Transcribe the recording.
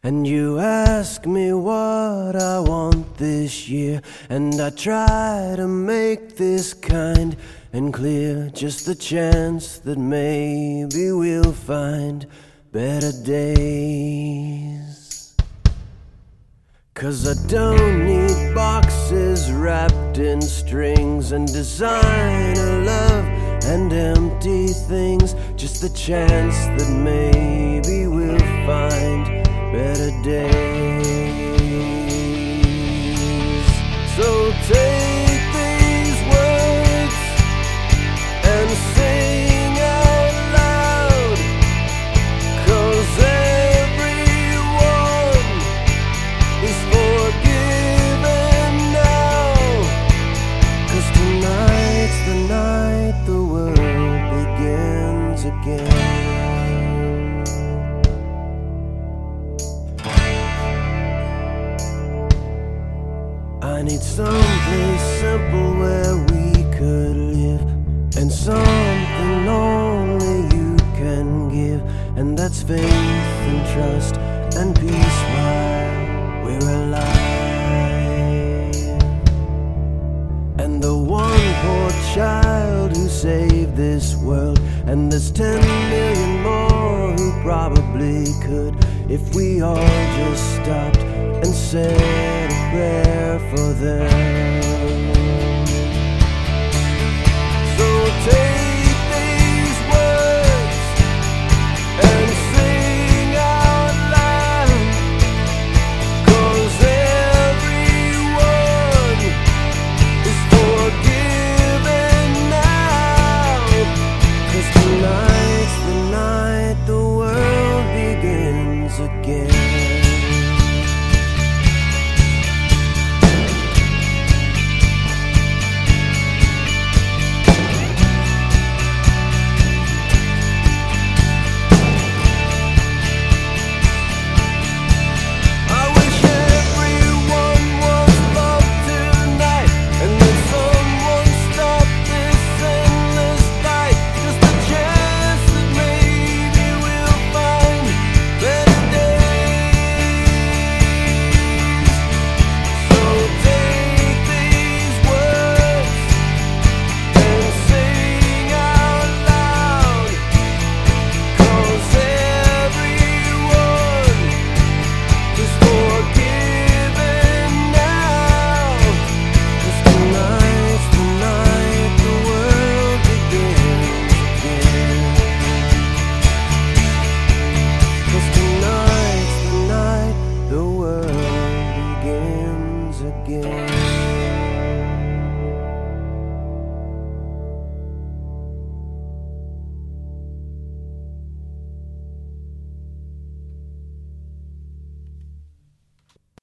And you ask me what I want this year, and I try to make this kind and clear, just the chance that maybe we'll find better days. 'Cause I don't need boxes wrapped in strings and designer love and empty things, just the chance that maybe we'll find better days. So take these words and sing out loud, 'cause everyone is forgiven now. 'Cause tonight's the night the world begins again. I need someplace simple where we could live, and something only you can give, and that's faith and trust and peace while we're alive. And the one poor child who saved this world, and there's 10 million more who probably could, if we all just stopped and said a prayer for them. So take